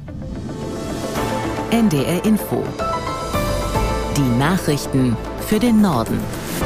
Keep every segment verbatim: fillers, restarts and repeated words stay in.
N D R Info. Die Nachrichten für den Norden.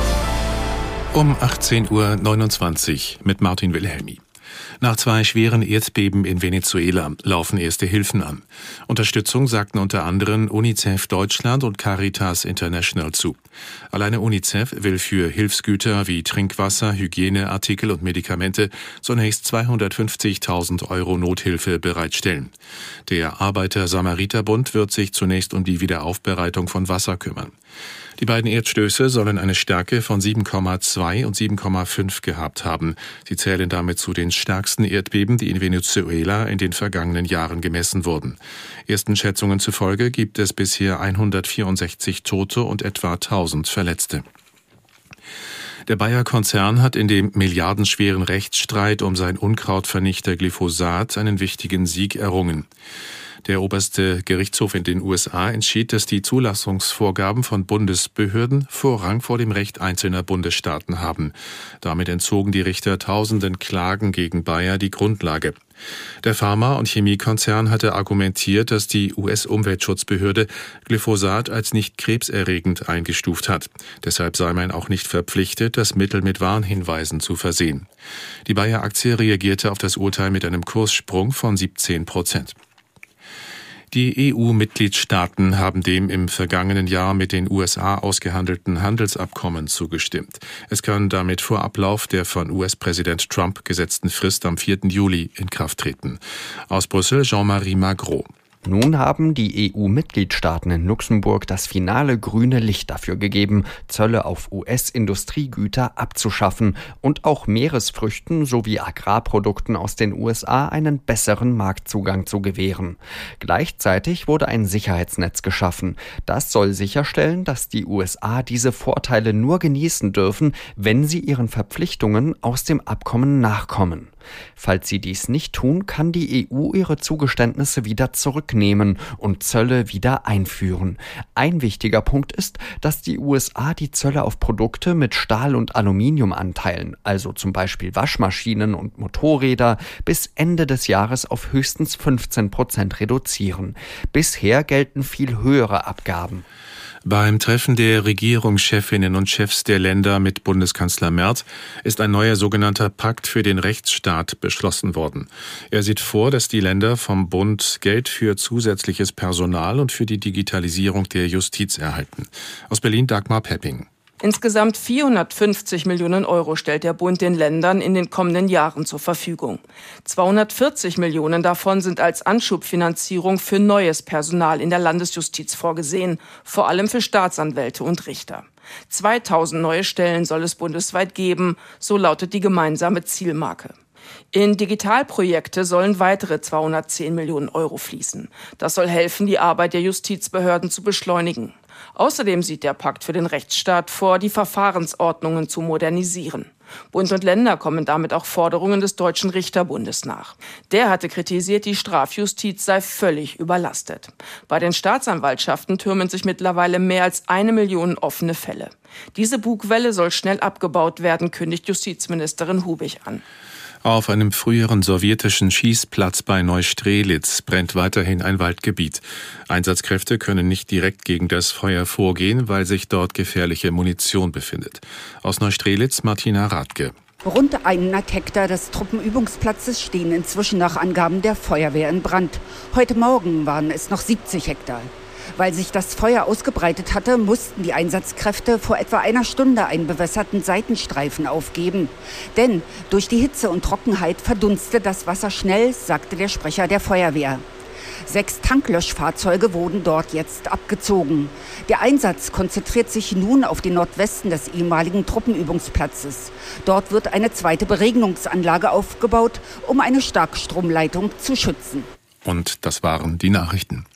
Um achtzehn Uhr neunundzwanzig mit Martin Wilhelmi. Nach zwei schweren Erdbeben in Venezuela laufen erste Hilfen an. Unterstützung sagten unter anderem UNICEF Deutschland und Caritas International zu. Alleine UNICEF will für Hilfsgüter wie Trinkwasser, Hygieneartikel und Medikamente zunächst zweihundertfünfzigtausend Euro Nothilfe bereitstellen. Der Arbeiter-Samariter-Bund wird sich zunächst um die Wiederaufbereitung von Wasser kümmern. Die beiden Erdstöße sollen eine Stärke von sieben Komma zwei und sieben Komma fünf gehabt haben. Sie zählen damit zu den stärksten Erdbeben, die in Venezuela in den vergangenen Jahren gemessen wurden. Ersten Schätzungen zufolge gibt es bisher hundertvierundsechzig Tote und etwa tausend Verletzte. Der Bayer-Konzern hat in dem milliardenschweren Rechtsstreit um sein Unkrautvernichter Glyphosat einen wichtigen Sieg errungen. Der oberste Gerichtshof in den U S A entschied, dass die Zulassungsvorgaben von Bundesbehörden Vorrang vor dem Recht einzelner Bundesstaaten haben. Damit entzogen die Richter tausenden Klagen gegen Bayer die Grundlage. Der Pharma- und Chemiekonzern hatte argumentiert, dass die U S-Umweltschutzbehörde Glyphosat als nicht krebserregend eingestuft hat. Deshalb sei man auch nicht verpflichtet, das Mittel mit Warnhinweisen zu versehen. Die Bayer-Aktie reagierte auf das Urteil mit einem Kurssprung von siebzehn Prozent. Die E U-Mitgliedstaaten haben dem im vergangenen Jahr mit den U S A ausgehandelten Handelsabkommen zugestimmt. Es kann damit vor Ablauf der von U S-Präsident Trump gesetzten Frist am vierten Juli in Kraft treten. Aus Brüssel Jean-Marie Magro. Nun haben die E U-Mitgliedstaaten in Luxemburg das finale grüne Licht dafür gegeben, Zölle auf U S-Industriegüter abzuschaffen und auch Meeresfrüchten sowie Agrarprodukten aus den U S A einen besseren Marktzugang zu gewähren. Gleichzeitig wurde ein Sicherheitsnetz geschaffen. Das soll sicherstellen, dass die U S A diese Vorteile nur genießen dürfen, wenn sie ihren Verpflichtungen aus dem Abkommen nachkommen. Falls sie dies nicht tun, kann die E U ihre Zugeständnisse wieder zurücknehmen und Zölle wieder einführen. Ein wichtiger Punkt ist, dass die U S A die Zölle auf Produkte mit Stahl- und Aluminiumanteilen, also zum Beispiel Waschmaschinen und Motorräder, bis Ende des Jahres auf höchstens fünfzehn Prozent reduzieren. Bisher gelten viel höhere Abgaben. Beim Treffen der Regierungschefinnen und Chefs der Länder mit Bundeskanzler Merz ist ein neuer sogenannter Pakt für den Rechtsstaat beschlossen worden. Er sieht vor, dass die Länder vom Bund Geld für zusätzliches Personal und für die Digitalisierung der Justiz erhalten. Aus Berlin Dagmar Pepping. Insgesamt vierhundertfünfzig Millionen Euro stellt der Bund den Ländern in den kommenden Jahren zur Verfügung. zweihundertvierzig Millionen davon sind als Anschubfinanzierung für neues Personal in der Landesjustiz vorgesehen, vor allem für Staatsanwälte und Richter. zweitausend neue Stellen soll es bundesweit geben, so lautet die gemeinsame Zielmarke. In Digitalprojekte sollen weitere zweihundertzehn Millionen Euro fließen. Das soll helfen, die Arbeit der Justizbehörden zu beschleunigen. Außerdem sieht der Pakt für den Rechtsstaat vor, die Verfahrensordnungen zu modernisieren. Bund und Länder kommen damit auch Forderungen des Deutschen Richterbundes nach. Der hatte kritisiert, die Strafjustiz sei völlig überlastet. Bei den Staatsanwaltschaften türmen sich mittlerweile mehr als eine Million offene Fälle. Diese Bugwelle soll schnell abgebaut werden, kündigt Justizministerin Hubig an. Auf einem früheren sowjetischen Schießplatz bei Neustrelitz brennt weiterhin ein Waldgebiet. Einsatzkräfte können nicht direkt gegen das Feuer vorgehen, weil sich dort gefährliche Munition befindet. Aus Neustrelitz Martina Radke. Rund hundert Hektar des Truppenübungsplatzes stehen inzwischen nach Angaben der Feuerwehr in Brand. Heute Morgen waren es noch siebzig Hektar. Weil sich das Feuer ausgebreitet hatte, mussten die Einsatzkräfte vor etwa einer Stunde einen bewässerten Seitenstreifen aufgeben. Denn durch die Hitze und Trockenheit verdunstet das Wasser schnell, sagte der Sprecher der Feuerwehr. Sechs Tanklöschfahrzeuge wurden dort jetzt abgezogen. Der Einsatz konzentriert sich nun auf den Nordwesten des ehemaligen Truppenübungsplatzes. Dort wird eine zweite Beregnungsanlage aufgebaut, um eine Starkstromleitung zu schützen. Und das waren die Nachrichten.